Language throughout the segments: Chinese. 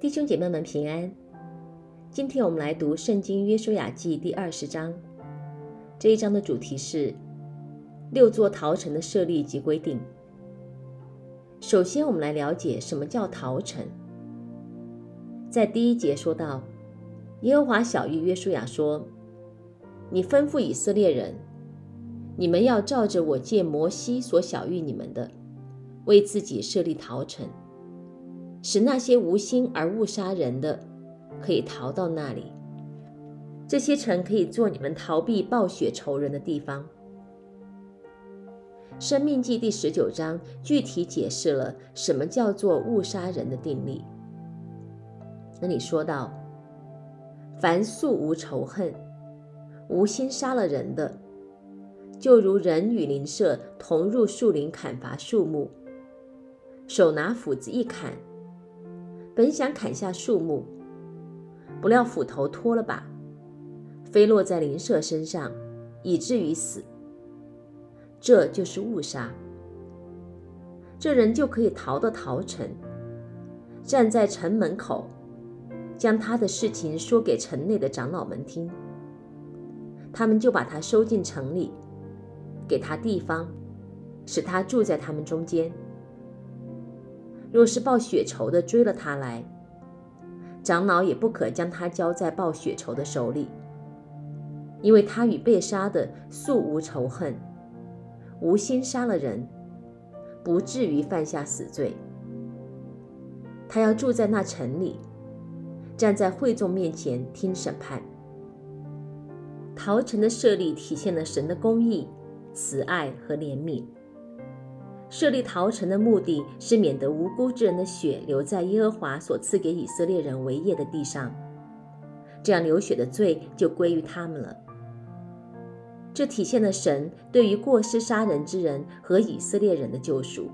弟兄姐妹们平安。今天我们来读圣经约书亚记第20章。这一章的主题是6座逃城的设立及规定。首先我们来了解什么叫逃城。在第1节说到，耶和华晓谕约书亚说，你吩咐以色列人，你们要照着我借摩西所晓谕你们的，为自己设立逃城，使那些无心而误杀人的可以逃到那里。这些城可以做你们逃避暴雪仇人的地方。申命记第19章具体解释了什么叫做误杀人的定例。那里说到，凡素无仇恨，无心杀了人的，就如人与邻舍同入树林砍伐树木，手拿斧子一砍，本想砍下树木，不料斧头脱了把，飞落在邻舍身上，以至于死。这就是误杀。这人就可以逃到逃城，站在城门口，将他的事情说给城内的长老们听，他们就把他收进城里，给他地方，使他住在他们中间。若是报血仇的追了他来，长老也不可将他交在报血仇的手里，因为他与被杀的素无仇恨，无心杀了人，不至于犯下死罪。他要住在那城里，站在会众面前听审判。逃城的设立体现了神的公义、慈爱和怜悯。设立逃城的目的是免得无辜之人的血流在耶和华所赐给以色列人为业的地上，这样流血的罪就归于他们了。这体现了神对于过失杀人之人和以色列人的救赎。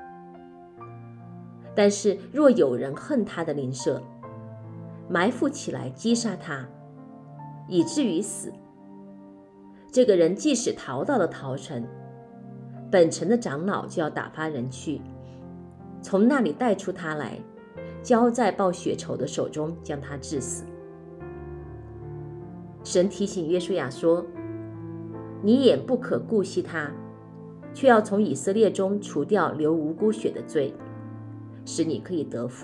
但是若有人恨他的邻舍，埋伏起来击杀他，以至于死，这个人即使逃到了逃城，本城的长老就要打发人去，从那里带出他来，交在报血仇的手中，将他治死。神提醒约书亚说，你也不可顾惜他，却要从以色列中除掉流无辜血的罪，使你可以得福。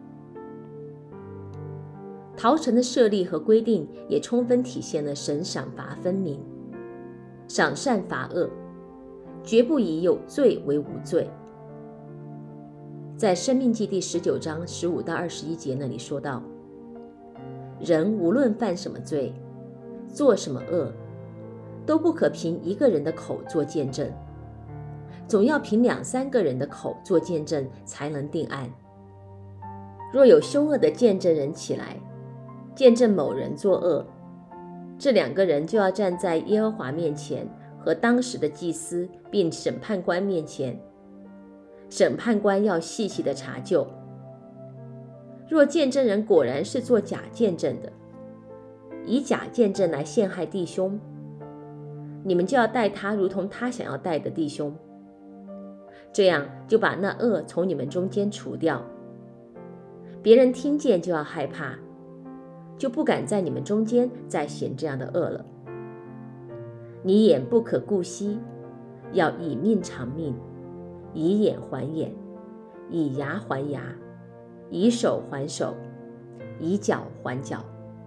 逃城的设立和规定也充分体现了神赏罚分明，赏善罚恶，绝不以有罪为无罪。在申命记第19章15到21节那里说到，人无论犯什么罪，做什么恶，都不可凭一个人的口做见证，总要凭2、3个人的口做见证，才能定案。若有凶恶的见证人起来，见证某人作恶，这2个人就要站在耶和华面前和当时的祭司并审判官面前，审判官要细细的查究。若见证人果然是做假见证的，以假见证来陷害弟兄，你们就要待他如同他想要待的弟兄，这样就把那恶从你们中间除掉。别人听见就要害怕，就不敢在你们中间再行这样的恶了。你眼不可顾惜，要以命偿命，以眼还眼，以牙还牙，以手还手，以脚还脚。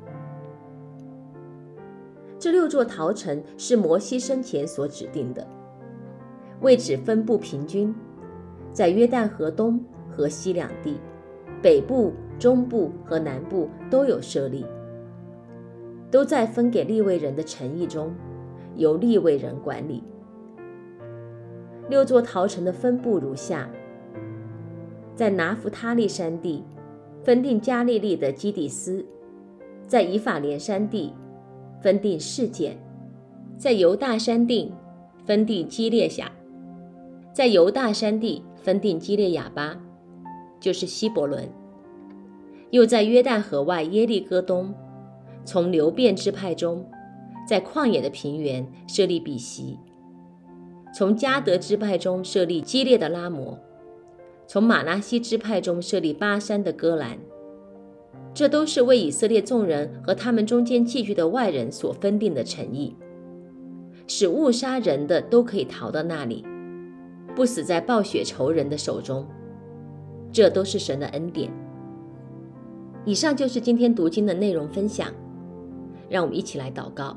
这6座逃城是摩西生前所指定的，位置分布平均，在约旦河东和西两地，北部、中部和南部都有设立，都在分给利未人的城邑中，由利未人管理。6座逃城的分布如下：在拿弗他利山地，分定加利利的基底斯；在以法莲山地，分定示剑；在犹大山地，分定基列辖；在犹大山地，分定基列亚巴，就是希伯伦；又在约旦河外耶利哥东，从流便支派中，在旷野的平原设立比西；从迦得支派中设立基列的拉摩，从马拿西支派中设立巴山的戈兰， 这都是为以色列众人和他们中间寄居的外人所分定的诚意，使误杀人的都可以逃到那里，不死在暴血仇人的手中。这都是神的恩典。以上就是今天读经的内容分享，让我们一起来祷告。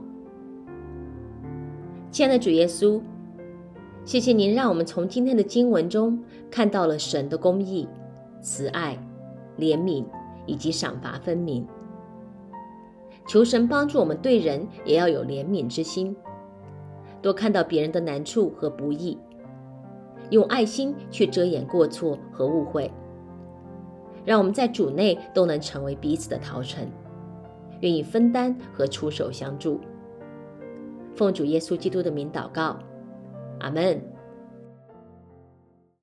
亲爱的主耶稣，谢谢您让我们从今天的经文中看到了神的公义、慈爱、怜悯以及赏罚分明。求神帮助我们对人也要有怜悯之心，多看到别人的难处和不义，用爱心去遮掩过错和误会，让我们在主内都能成为彼此的陶城，愿意分担和出手相助。奉主耶稣基督的名祷告，阿们。